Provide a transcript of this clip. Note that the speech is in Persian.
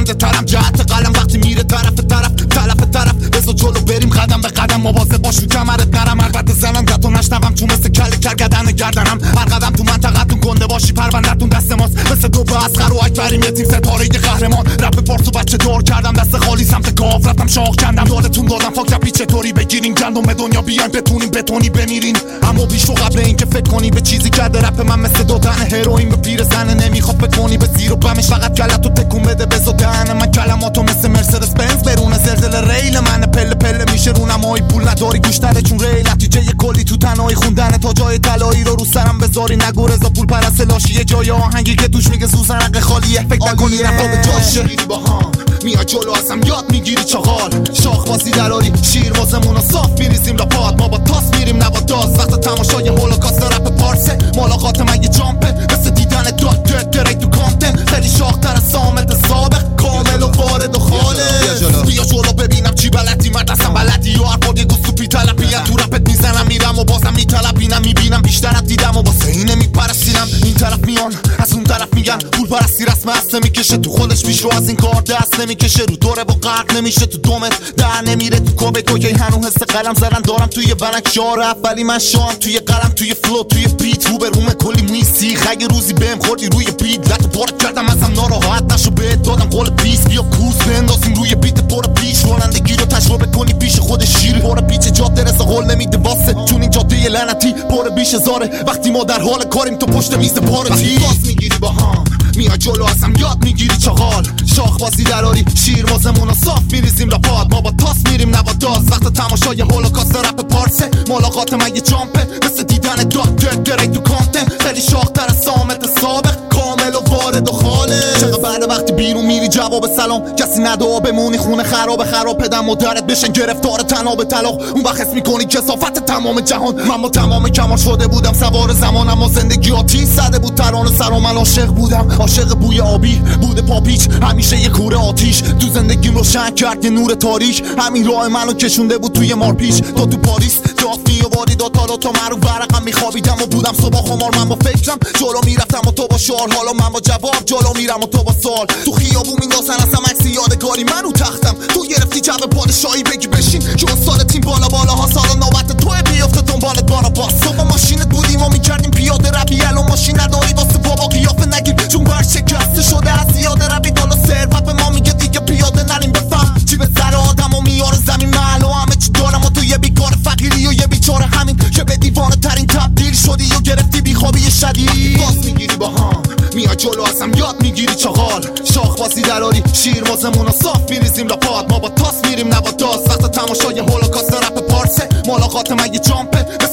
خنده ترم جهت قلم وقتی میره طرف بزا جلو بریم قدم به قدم مواظب باش رو کمرت نرم البته زنندتو نشنوم چون مثل کله کرگدن گردنم هر قدم تو منطقتون گنده باشی پروندتون دست ماست مثل دو به اصغر و اکبریم یه تیم ستاره قهرمان رپ پارسو بچه دار کردم دست خالی سمت کاف رفتم شاخ کندم یادتون دادم فاک رپی چطوری بگیرین گندم دنیا بیاین بتونیم بتونی بمیرین اما بیشو قبل اینکه فکر کنی به چیزی کرده رپ من مثل دادن هروئین به پیرزن نمیخواد بکنی به زیر و بمش فقط کلتو تکون بده بزو دهن من کلماتو مثل مرسدس بنز برونه زلزله ریل من پله میشه رونمایی پول نداری گوش نده چون ریل نتیجه کلی تو تنهایی خوندن تا جای طلایی رو سرم بذاری نگو رضا پول پرست لاشیه جای آهنگی که توش میگه سوزنق خالیه فکر نکنی رفتا به جاشه میری با هم میای جلو ازم یاد میگیری چاغال شاخ بازی دراری شیر واسمون صاف میریزیم لپات ما با تاس میریم نه با داز وقت تماشای هولوکاست رپ پارسه ملاقات من یه جامپه مثل دیدن داد درک تو کانتن خیلی شاختر از سامت سابق کامل و وارد و خالص بیا جلو ببینم چی بلدی مرد اصلا بلدی یا هر یه گوستو پی تلپیه تو رپت میزنم میرم و بازم میتلپینم میبینم بیشتر از دیدم و واسه اینه میپرستیدم این طرف میان از اون طرف میگن پول پرستی رسم اصل میکشه تو خودش پیش رو از این کار دست نمیکشه رو دوره و غرق نمیشه تو دومت در نمیره تو کوبه تو که هنو حس قلم زدن دارم توی بنک شار اولی من شام توی قلم توی فلو توی بیت رو به روم کلی میسی اگه روزی بهم خوردی روی بیت لطو پارک کردم ازم ناراحت نشو بهت دادم قول پیس بیا کوس بندازیم روی بیت پر پیش رانندگی رو تجربه کنی پیش خود شیر پر پیچ جاده رسا قول نمیده واسه چون این جاده لعنتی پر بیش هزاره وقتی ما در حال کاریم تو پشت میز پارتی باز میگیری با هم میای جلو ازم یاد میگیری چاغال شاخ بازی دراری شیر واسمون صاف میریزیم لپات ما با تاس میریم نه با داز وقت تماشای هولوکاست رپ پارسه ملاقات من یه جامپه مثل دیدن داد درک تو کانتن خیلی شاختر از سامت سابق کامل و وارد و خالص چقدر بعد وقتی بیرون میری جواب سلام کسی ندا بمونی خونه خراب پدر مادرت بشن گرفتار تناب طلاق اون وقت حس میکنی کثافت تمام جهان من با تمام کمال شده بودم سوار زمانم و زندگی آتیش زده بود ترانه سر و من عاشق بودم عاشق بوی آبی بوده پاپیچ همیشه یه کوره آتیش تو زندگیم روشن کرد یه نور تاریک همین راه منو کشونده بود توی مارپیچ تو پاریس دافتی و واری دو تا مرو برقم میخوابیدم و بودم صبح خمار من با فکرم جلو میرفتم و تو با شعار حالا من با جواب جلو میرم و تو با سوال تو خیابون میندازن اصلا عکس یادگاری منو تختم تو گرفتی جو پادشاهی بگی بشین که سال تیم بالا ها سال نوبت تو بیافته دنبالت بارا باس تو با ماشینت بودیم و میکردیم پیاده روی الان ماشین نداری واسه بابا قیافه نگیر چون بر شکسته شده از زیاده روی بالا ثروت به ما میگه دیگه پیاده نریم بفهم چی به سر آدم و میاره زمین محل و همه چی دارم و تو یه بیکار فقیری و یه بیچاره همین که به دیوانه ترین تبدیل شدی و گرفتی بیخوابی شدید باز میگیری با هم میای جلو ازم یاد میگیری چاغال شاخ بازی دراری شیر واسمون صاف میریزیم لپات ما با تاس میریم نه با داز وقت تماشای هولوکاست رپ پارسه ملاقات من یه جامپه